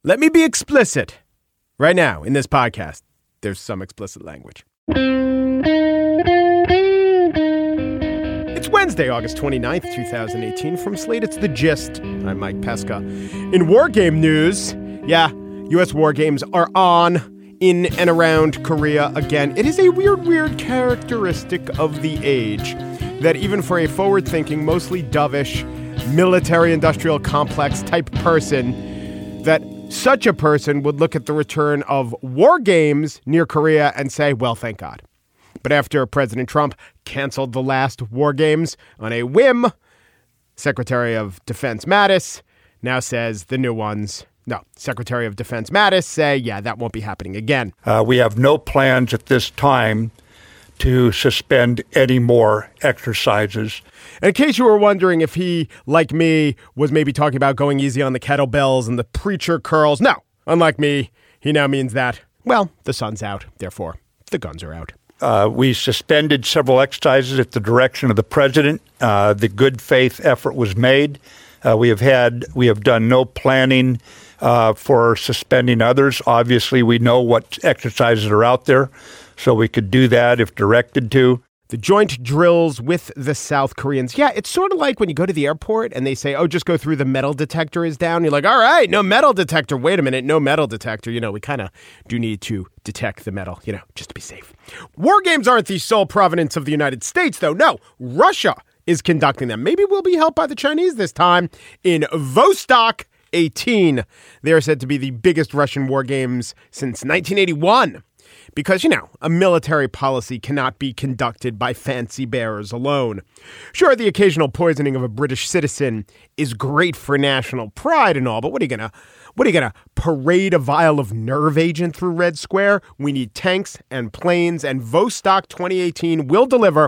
Let me be explicit. Right now, in this podcast, there's some explicit language. It's Wednesday, August 29th, 2018. From Slate, it's The Gist. I'm Mike Pesca. In war game news, U.S. war games are on in and around Korea again. It is a weird characteristic of the age that even for a forward-thinking, mostly dovish, military-industrial complex type person, that such a person would look at the return of war games near Korea and say, well, thank God. But after President Trump canceled the last war games on a whim, Secretary of Defense Mattis now says the new ones. No, Secretary of Defense Mattis say, that won't be happening again. We have no plans at this time to suspend any more exercises. And in case you were wondering if he, like me, was maybe talking about going easy on the kettlebells and the preacher curls, no. Unlike me, he now means that, well, the sun's out, therefore the guns are out. We suspended several exercises at the direction of the president. The good faith effort was made. We have done no planning for suspending others. Obviously, we know what exercises are out there, so we could do that if directed to. The joint drills with the South Koreans. Yeah, it's sort of like when you go to the airport and they say, just go through, the metal detector is down. You're like, all right, no metal detector. Wait a minute, no metal detector. We kind of do need to detect the metal, just to be safe. War games aren't the sole provenance of the United States, though. No, Russia is conducting them. Maybe we'll be helped by the Chinese this time in Vostok 18. They are said to be the biggest Russian war games since 1981. Because, a military policy cannot be conducted by fancy bears alone. Sure, the occasional poisoning of a British citizen is great for national pride and all, but what are you gonna parade a vial of nerve agent through Red Square? We need tanks and planes, and Vostok 2018 will deliver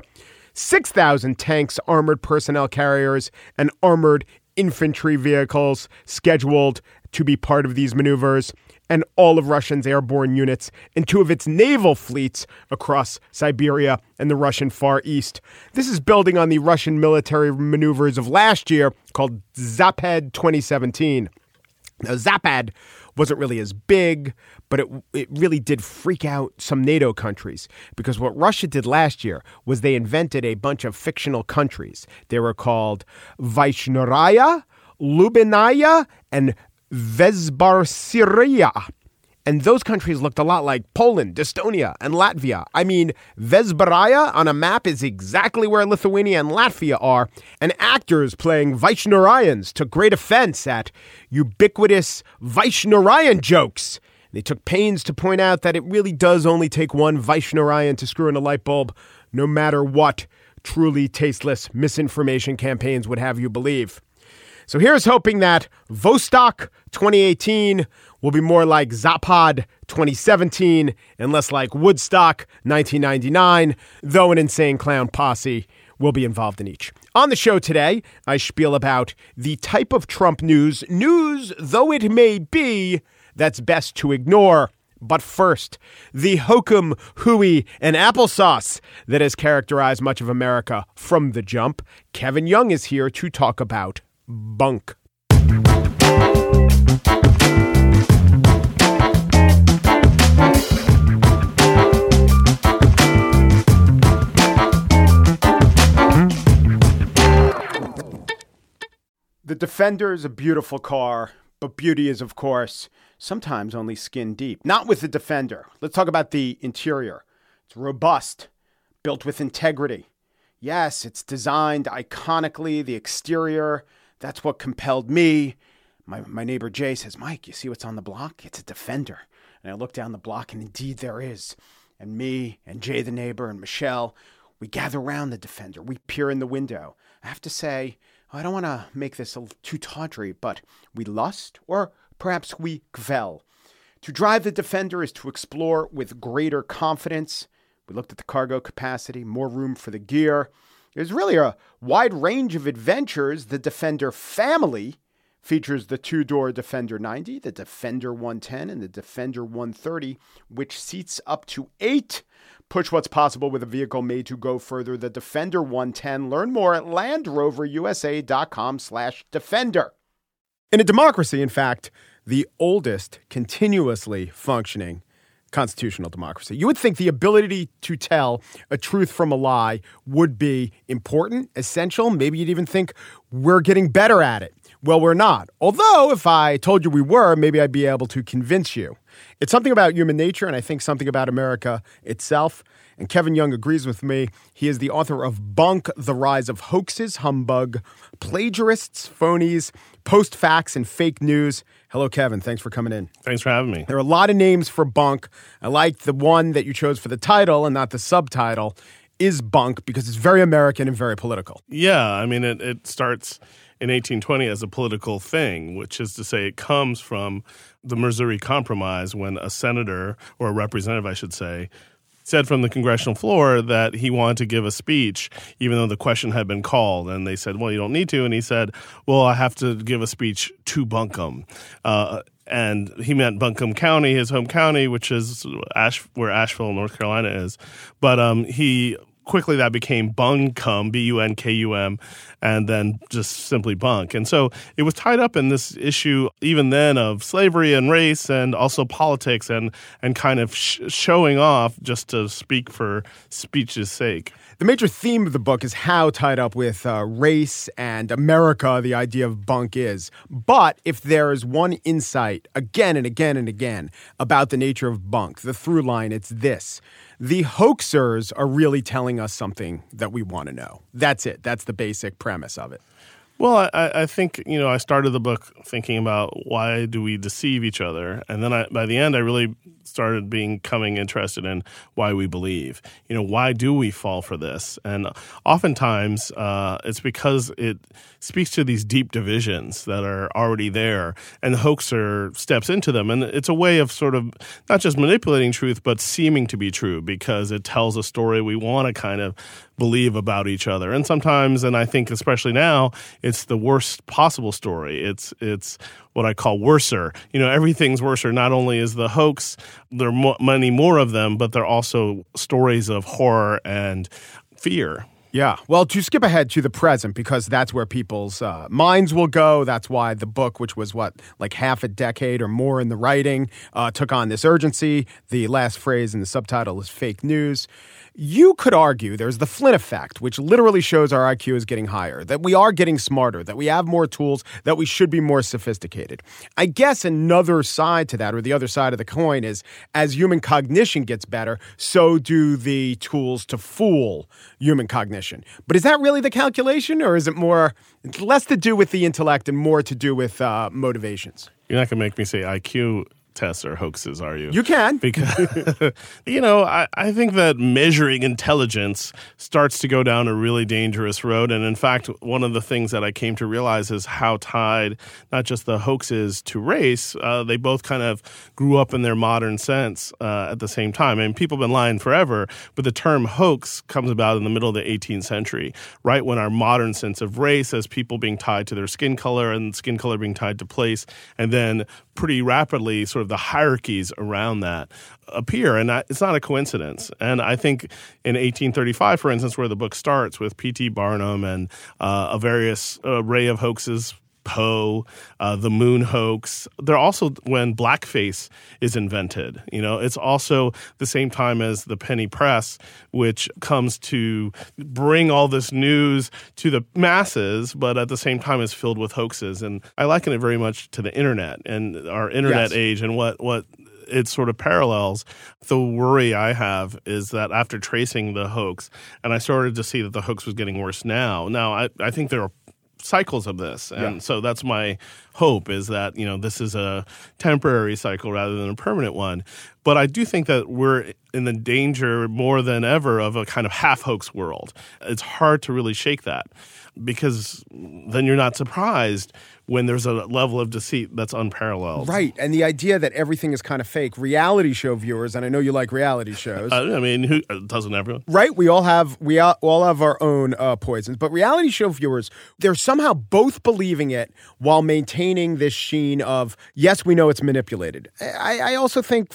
6,000 tanks, armored personnel carriers, and armored infantry vehicles scheduled to be part of these maneuvers, and all of Russia's airborne units and two of its naval fleets across Siberia and the Russian Far East. This is building on the Russian military maneuvers of last year called Zapad 2017. Now, Zapad wasn't really as big, but it really did freak out some NATO countries, because what Russia did last year was they invented a bunch of fictional countries. They were called Vaishnuraya, Lubinaya, and Vesbarsiria. And those countries looked a lot like Poland, Estonia, and Latvia. I mean, Vesbaraya on a map is exactly where Lithuania and Latvia are, and actors playing Vaishnurayans took great offense at ubiquitous Vaishnurayan jokes. They took pains to point out that it really does only take one Vaishnurayan to screw in a light bulb, no matter what truly tasteless misinformation campaigns would have you believe. So here's hoping that Vostok 2018 will be more like Zapad 2017 and less like Woodstock 1999, though an insane clown posse will be involved in each. On the show today, I spiel about the type of Trump news though it may be, that's best to ignore. But first, the hokum, hooey, and applesauce that has characterized much of America from the jump. Kevin Young is here to talk about bunk. The Defender is a beautiful car, but beauty is, of course, sometimes only skin deep. Not with the Defender. Let's talk about the interior. It's robust, built with integrity. Yes, it's designed iconically, the exterior. That's what compelled me. My neighbor Jay says, Mike, you see what's on the block? It's a Defender. And I look down the block, and indeed there is. And me and Jay the neighbor and Michelle, we gather around the Defender. We peer in the window. I have to say, I don't want to make this too tawdry, but we lust, or perhaps we kvel. To drive the Defender is to explore with greater confidence. We looked at the cargo capacity, more room for the gear. There's really a wide range of adventures. The Defender family features the two-door Defender 90, the Defender 110, and the Defender 130, which seats up to 8. Push what's possible with a vehicle made to go further. The Defender 110. Learn more at LandRoverUSA.com/Defender. In a democracy, in fact, the oldest continuously functioning constitutional democracy. You would think the ability to tell a truth from a lie would be important, essential. Maybe you'd even think we're getting better at it. Well, we're not. Although if I told you we were, maybe I'd be able to convince you. It's something about human nature, and I think something about America itself. And Kevin Young agrees with me. He is the author of Bunk, The Rise of Hoaxes, Humbug, Plagiarists, Phonies, Post-Facts, and Fake News. Hello, Kevin. Thanks for coming in. Thanks for having me. There are a lot of names for Bunk. I like the one that you chose for the title and not the subtitle, is Bunk, because it's very American and very political. Yeah, I mean, it starts in 1820 as a political thing, which is to say it comes from the Missouri Compromise when a senator, or a representative, I should say, said from the congressional floor that he wanted to give a speech, even though the question had been called. And they said, well, you don't need to. And he said, well, I have to give a speech to Buncombe. And he meant Buncombe County, his home county, which is where Asheville, North Carolina is. But quickly that became Buncombe, B-U-N-K-U-M, and then just simply Bunk. And so it was tied up in this issue even then of slavery and race and also politics and kind of showing off just to speak for speech's sake. The major theme of the book is how tied up with race and America the idea of Bunk is. But if there is one insight again and again and again about the nature of Bunk, the through line, it's this. The hoaxers are really telling us something that we want to know. That's it. That's the basic premise of it. Well, I think, I started the book thinking about why do we deceive each other? And then by the end, I really started becoming interested in why we believe. Why do we fall for this? And oftentimes it's because it speaks to these deep divisions that are already there, and the hoaxer steps into them. And it's a way of sort of not just manipulating truth, but seeming to be true because it tells a story we want to kind of believe about each other. And sometimes, and I think especially now, it's the worst possible story. It's what I call worser. Everything's worser. Not only is the hoax, there are many more of them, but they're also stories of horror and fear. Yeah. Well, to skip ahead to the present, because that's where people's minds will go. That's why the book, which was like half a decade or more in the writing, took on this urgency. The last phrase in the subtitle is fake news. You could argue there's the Flynn effect, which literally shows our IQ is getting higher, that we are getting smarter, that we have more tools, that we should be more sophisticated. I guess another side to that, or the other side of the coin, is as human cognition gets better, so do the tools to fool human cognition. But is that really the calculation, or is it less to do with the intellect and more to do with motivations? You're not going to make me say IQ tests or hoaxes, are you? You can. Because, I think that measuring intelligence starts to go down a really dangerous road. And in fact, one of the things that I came to realize is how tied not just the hoaxes to race, they both kind of grew up in their modern sense at the same time. And people have been lying forever, but the term hoax comes about in the middle of the 18th century, right when our modern sense of race as people being tied to their skin color and skin color being tied to place, and then pretty rapidly sort of the hierarchies around that appear. And it's not a coincidence. And I think in 1835, for instance, where the book starts with P.T. Barnum and a various array of hoaxes, Poe, the moon hoax. They're also when blackface is invented. It's also the same time as the penny press, which comes to bring all this news to the masses, but at the same time is filled with hoaxes. And I liken it very much to the internet and our internet age and what it sort of parallels. The worry I have is that after tracing the hoax, and I started to see that the hoax was getting worse now. Now, I think there are cycles of this. And so that's my hope, is that, this is a temporary cycle rather than a permanent one. But I do think that we're in the danger more than ever of a kind of half hoax world. It's hard to really shake that because then you're not surprised when there's a level of deceit that's unparalleled. Right. And the idea that everything is kind of fake. Reality show viewers, and I know you like reality shows. Who doesn't everyone? Right. We all have our own poisons. But reality show viewers, they're somehow both believing it while maintaining this sheen of, yes, we know it's manipulated. I also think fans of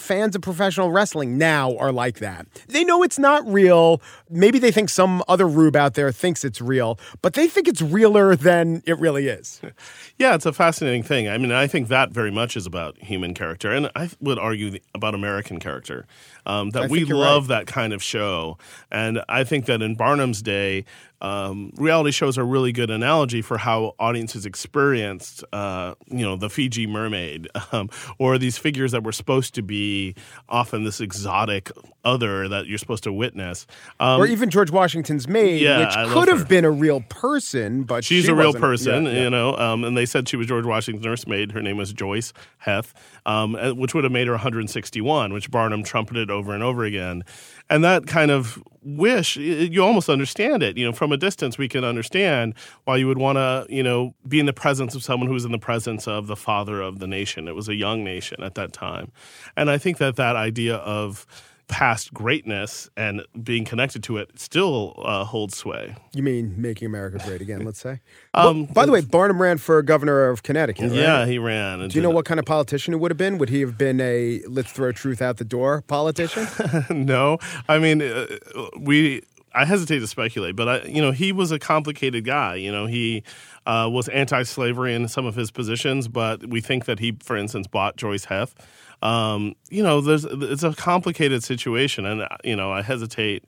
of professional wrestling now are like that. They know it's not real. Maybe they think some other rube out there thinks it's real, but they think it's realer than it really is. Yeah, it's a fascinating thing. I mean, I think that very much is about human character, and I would argue about American character. That we love that kind of show. And I think that in Barnum's day, reality shows are a really good analogy for how audiences experienced, the Fiji mermaid, or these figures that were supposed to be often this exotic other that you're supposed to witness. Or even George Washington's maid, which could have been a real person, but she's a real person, and they said she was George Washington's nursemaid. Her name was Joyce Heth, which would have made her 161, which Barnum trumpeted over and over again. And that kind of wish, you almost understand it. From a distance, we can understand why you would want to, be in the presence of someone who was in the presence of the father of the nation. It was a young nation at that time. And I think that idea of past greatness and being connected to it still holds sway. You mean making America great again, let's say? By the way, Barnum ran for governor of Connecticut, right? Yeah, he ran. Do you know what kind of politician he would have been? Would he have been a let's throw truth out the door politician? No. I mean, I hesitate to speculate, but he was a complicated guy. He was anti-slavery in some of his positions, but we think that he, for instance, bought Joyce Heth. It's a complicated situation, and I hesitate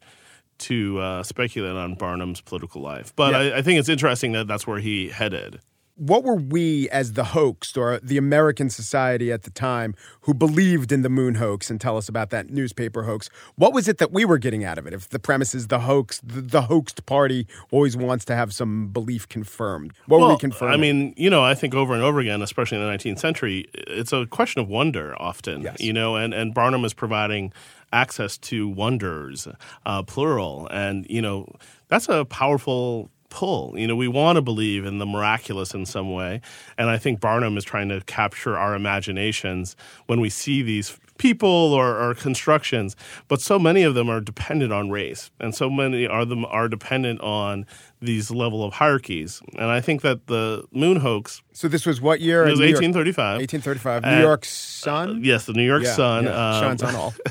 to speculate on Barnum's political life. But I think it's interesting that that's where he headed. What were we as the hoaxed or the American society at the time who believed in the moon hoax, and tell us about that newspaper hoax? What was it that we were getting out of it? If the premise is the hoax, the hoaxed party always wants to have some belief confirmed. What were we confirming? I mean, I think over and over again, especially in the 19th century, it's a question of wonder often, yes. And Barnum is providing access to wonders, plural. And, that's a powerful pull. We want to believe in the miraculous in some way. And I think Barnum is trying to capture our imaginations when we see these people or constructions. But so many of them are dependent on race. And so many of them are dependent on these level of hierarchies. And I think that the moon hoax... So this was what year? It was 1835. 1835. New York Sun? Yes, the New York Sun. Shines on all.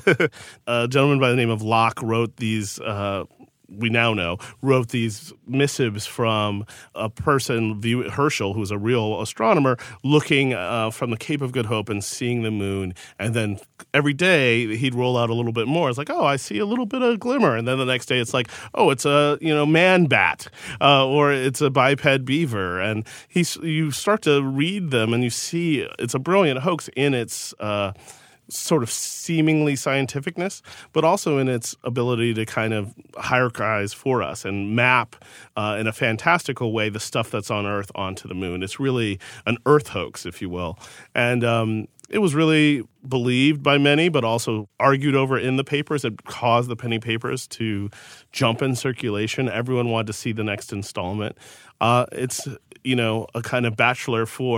A gentleman by the name of Locke wrote these... we now know, wrote these missives from a person, Herschel, who's a real astronomer, looking from the Cape of Good Hope and seeing the moon. And then every day he'd roll out a little bit more. It's like, oh, I see a little bit of glimmer. And then the next day it's like, oh, it's a man bat or it's a biped beaver. And you start to read them and you see it's a brilliant hoax in its sort of seemingly scientificness, but also in its ability to kind of hierarchize for us and map in a fantastical way the stuff that's on Earth onto the moon. It's really an Earth hoax, if you will. And it was really believed by many, but also argued over in the papers. It caused the penny papers to jump in circulation. Everyone wanted to see the next installment. It's a kind of bachelor for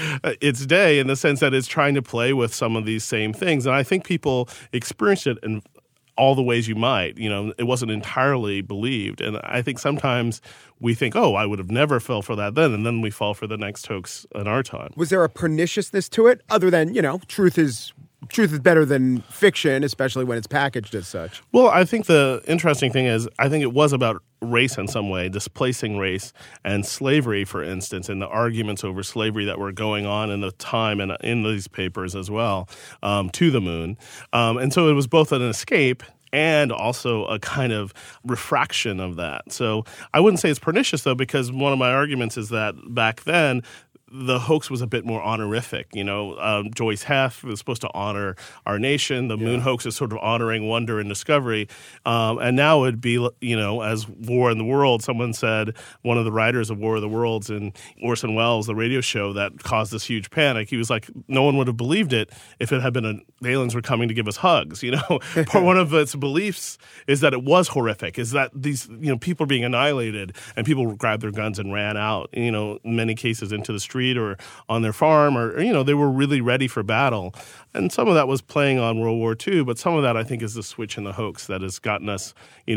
its day in the sense that it's trying to play with some of these same things. And I think people experienced it in all the ways you might. It wasn't entirely believed. And I think sometimes we think, oh, I would have never fell for that then, and then we fall for the next hoax in our time. Was there a perniciousness to it other than, truth is better than fiction, especially when it's packaged as such? Well, I think the interesting thing is I think it was about race in some way, displacing race and slavery, for instance, and the arguments over slavery that were going on in the time and in these papers as well, to the moon. And so it was both an escape and also a kind of refraction of that. So I wouldn't say it's pernicious, though, because one of my arguments is that back then, the hoax was a bit more honorific. Joyce Heth was supposed to honor our nation. The moon hoax is sort of honoring wonder and discovery. And now it'd be, as War in the World, someone said, one of the writers of War of the Worlds in Orson Welles, the radio show that caused this huge panic, he was like, no one would have believed it if it had been the aliens were coming to give us hugs. One of its beliefs is that it was horrific, is that these, people are being annihilated and people grabbed their guns and ran out, in many cases into the street or on their farm, or they were really ready for battle. And some of that was playing on World War II, but some of that I think is the switch in the hoax that has gotten us,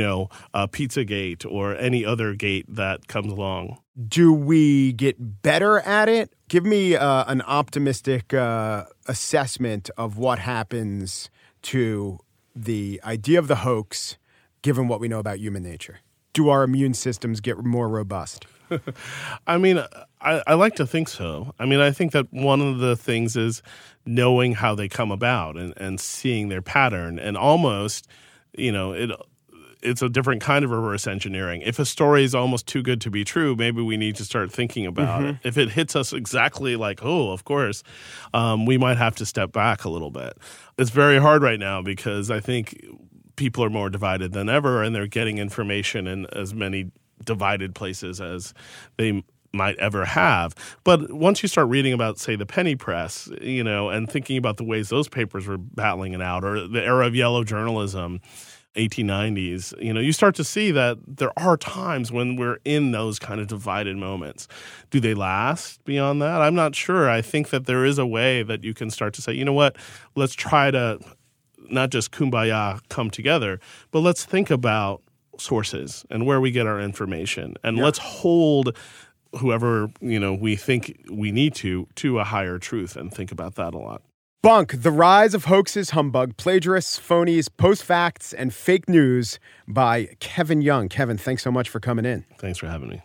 Pizzagate or any other gate that comes along. Do we get better at it? Give me an optimistic assessment of what happens to the idea of the hoax, given what we know about human nature? Do our immune systems get more robust? I mean, I like to think so. I mean, I think that one of the things is knowing how they come about and seeing their pattern, and almost, it's a different kind of reverse engineering. If a story is almost too good to be true, maybe we need to start thinking about it. If it hits us exactly like, oh, of course, we might have to step back a little bit. It's very hard right now because I think people are more divided than ever, and they're getting information in as many divided places as they might ever have. But once you start reading about, say, the penny press, and thinking about the ways those papers were battling it out, or the era of yellow journalism, 1890s, you start to see that there are times when we're in those kind of divided moments. Do they last beyond that? I'm not sure. I think that there is a way that you can start to say, you know what, let's try to not just kumbaya come together, but let's think about sources and where we get our information. And let's hold whoever, we think we need to a higher truth, and think about that a lot. Bunk, The Rise of Hoaxes, Humbug, Plagiarists, Phonies, Post-Facts, and Fake News by Kevin Young. Kevin, thanks so much for coming in. Thanks for having me.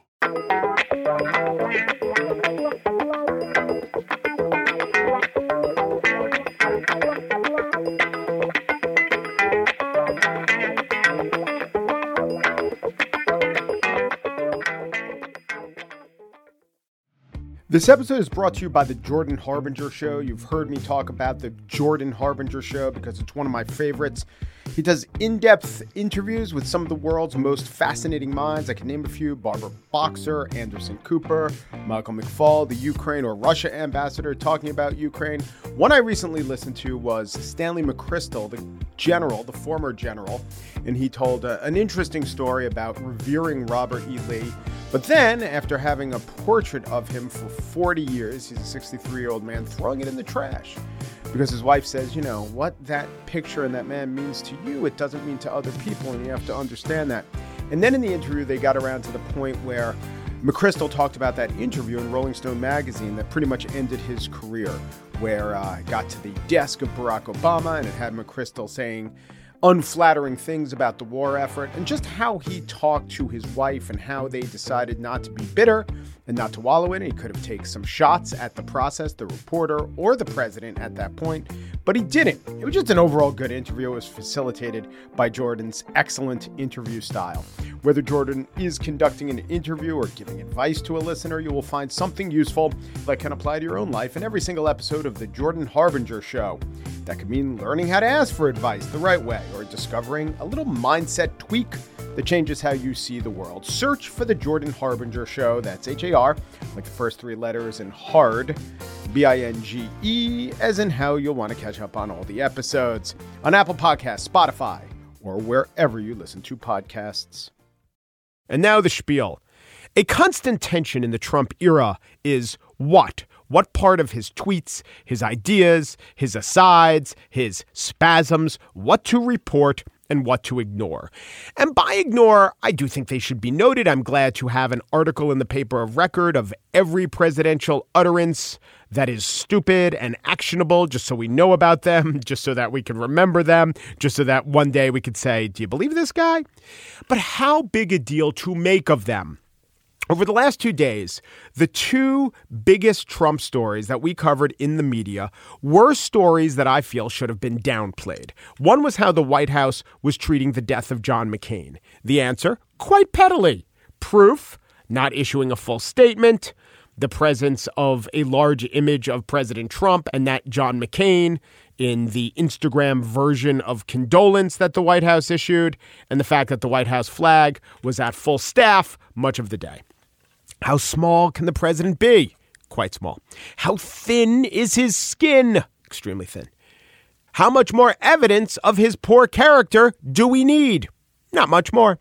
This episode is brought to you by The Jordan Harbinger Show. You've heard me talk about The Jordan Harbinger Show because it's one of my favorites. He does in-depth interviews with some of the world's most fascinating minds. I can name a few: Barbara Boxer, Anderson Cooper, Michael McFaul, the Ukraine or Russia ambassador talking about Ukraine. One I recently listened to was Stanley McChrystal, the former general, and he told an interesting story about revering Robert E. Lee. But then, after having a portrait of him for 40 years, he's a 63-year-old man, throwing it in the trash. Because his wife says, what that picture and that man means to you, it doesn't mean to other people, and you have to understand that. And then in the interview, they got around to the point where McChrystal talked about that interview in Rolling Stone magazine that pretty much ended his career, where it got to the desk of Barack Obama, and it had McChrystal saying unflattering things about the war effort, and just how he talked to his wife and how they decided not to be bitter and not to wallow in it. He could have taken some shots at the process, the reporter, or the president at that point, but he didn't. It was just an overall good interview. It was facilitated by Jordan's excellent interview style. Whether Jordan is conducting an interview or giving advice to a listener, you will find something useful that can apply to your own life in every single episode of The Jordan Harbinger Show. That could mean learning how to ask for advice the right way, or discovering a little mindset tweak that changes how you see the world. Search for The Jordan Harbinger Show. That's H-A-R, like the first three letters, and hard, B-I-N-G-E, as in how you'll want to catch up on all the episodes on Apple Podcasts, Spotify, or wherever you listen to podcasts. And now the spiel. A constant tension in the Trump era is what? What part of his tweets, his ideas, his asides, his spasms, what to report and what to ignore. And by ignore, I do think they should be noted. I'm glad to have an article in the paper of record of every presidential utterance that is stupid and actionable, just so we know about them, just so that we can remember them, just so that one day we could say, do you believe this guy? But how big a deal to make of them? Over the last 2 days, the two biggest Trump stories that we covered in the media were stories that I feel should have been downplayed. One was how the White House was treating the death of John McCain. The answer, quite pettily. Proof, not issuing a full statement. The presence of a large image of President Trump and that John McCain in the Instagram version of condolence that the White House issued, and the fact that the White House flag was at full staff much of the day. How small can the president be? Quite small. How thin is his skin? Extremely thin. How much more evidence of his poor character do we need? Not much more.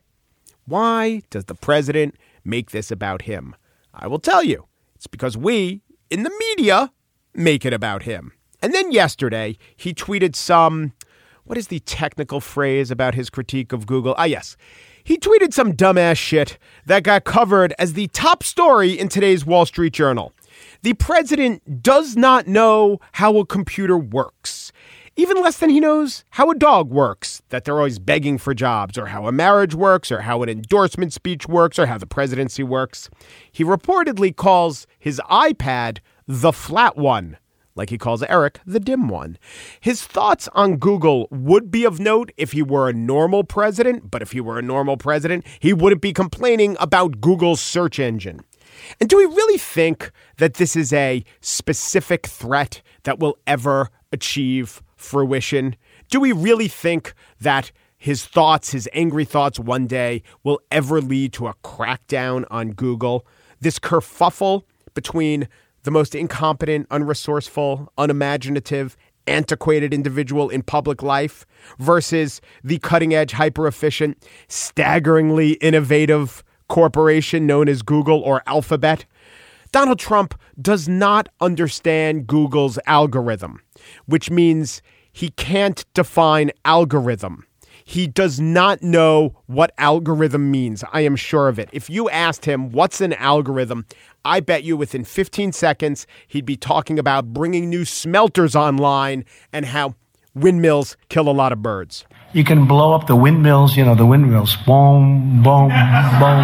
Why does the president make this about him? I will tell you. It's because we, in the media, make it about him. And then yesterday, he tweeted what is the technical phrase about his critique of Google? Yes. He tweeted some dumbass shit that got covered as the top story in today's Wall Street Journal. The president does not know how a computer works. Even less than he knows how a dog works, that they're always begging for jobs, or how a marriage works, or how an endorsement speech works, or how the presidency works. He reportedly calls his iPad the flat one, like he calls Eric the dim one. His thoughts on Google would be of note if he were a normal president, but if he were a normal president, he wouldn't be complaining about Google's search engine. And do we really think that this is a specific threat that will ever achieve fruition? Do we really think that his thoughts, his angry thoughts one day will ever lead to a crackdown on Google? This kerfuffle between the most incompetent, unresourceful, unimaginative, antiquated individual in public life versus the cutting-edge, hyper-efficient, staggeringly innovative corporation known as Google or Alphabet. Donald Trump does not understand Google's algorithm, which means he can't define algorithm. He does not know what algorithm means. I am sure of it. If you asked him what's an algorithm, I bet you within 15 seconds, he'd be talking about bringing new smelters online and how windmills kill a lot of birds. You can blow up the windmills, the windmills. Boom, boom, boom.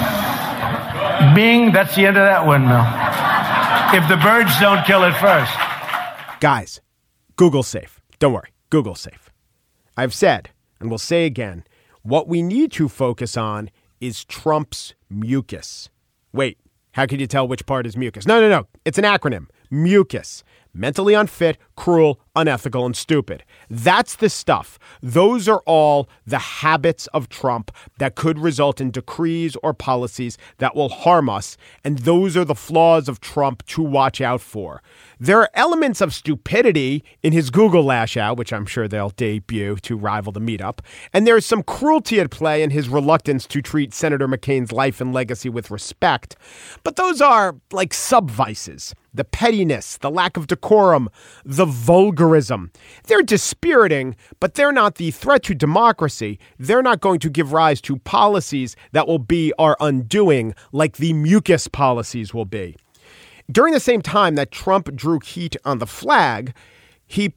Bing, that's the end of that windmill. If the birds don't kill it first. Guys, Google's safe. Don't worry, Google's safe. I've said, and will say again, what we need to focus on is Trump's mucus. Wait, how can you tell which part is mucus? No. It's an acronym. Mucus. Mentally unfit, cruel, unethical, and stupid. That's the stuff. Those are all the habits of Trump that could result in decrees or policies that will harm us. And those are the flaws of Trump to watch out for. There are elements of stupidity in his Google lash out, which I'm sure they'll debut to rival the meetup. And there's some cruelty at play in his reluctance to treat Senator McCain's life and legacy with respect. But those are like sub-vices. The pettiness, the lack of decorum, the vulgarism. They're dispiriting, but they're not the threat to democracy. They're not going to give rise to policies that will be our undoing, like the mucus policies will be. During the same time that Trump drew heat on the flag, he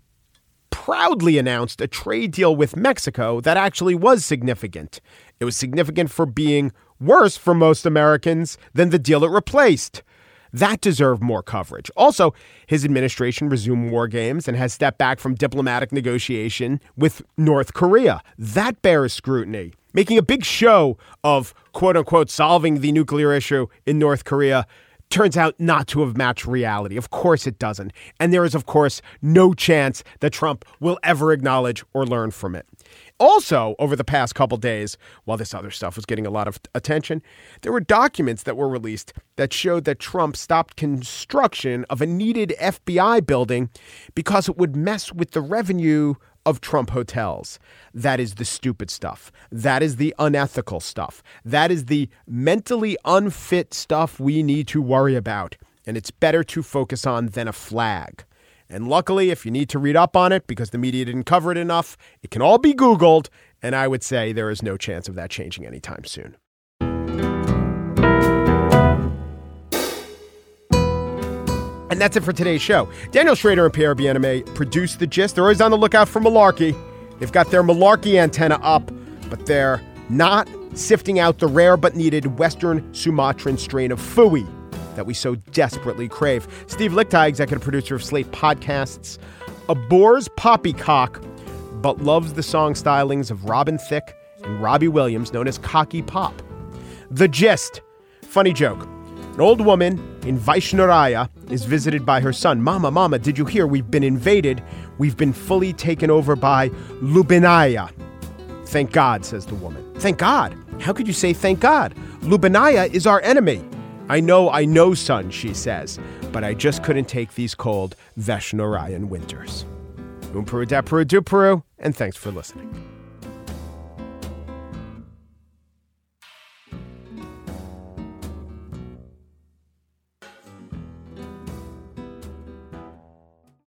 proudly announced a trade deal with Mexico that actually was significant. It was significant for being worse for most Americans than the deal it replaced. That deserved more coverage. Also, his administration resumed war games and has stepped back from diplomatic negotiation with North Korea. That bears scrutiny. Making a big show of, quote unquote, solving the nuclear issue in North Korea turns out not to have matched reality. Of course it doesn't. And there is, of course, no chance that Trump will ever acknowledge or learn from it. Also, over the past couple days, while this other stuff was getting a lot of attention, there were documents that were released that showed that Trump stopped construction of a needed FBI building because it would mess with the revenue of Trump hotels. That is the stupid stuff. That is the unethical stuff. That is the mentally unfit stuff we need to worry about. And it's better to focus on than a flag. And luckily, if you need to read up on it because the media didn't cover it enough, it can all be Googled. And I would say there is no chance of that changing anytime soon. And that's it for today's show. Daniel Schrader and Pierre Bienaimé produced The Gist. They're always on the lookout for malarkey. They've got their malarkey antenna up, but they're not sifting out the rare but needed Western Sumatran strain of Fooey that we so desperately crave. Steve Lickteig, executive producer of Slate Podcasts, abhors poppycock, but loves the song stylings of Robin Thicke and Robbie Williams, known as Cocky Pop. The Gist. Funny joke. An old woman in Vaishnaraya is visited by her son. Mama, did you hear? We've been invaded. We've been fully taken over by Lubinaya. Thank God, says the woman. Thank God? How could you say thank God? Lubinaya is our enemy. I know, son, she says, but I just couldn't take these cold Vaishnarayan winters. Peru, and thanks for listening.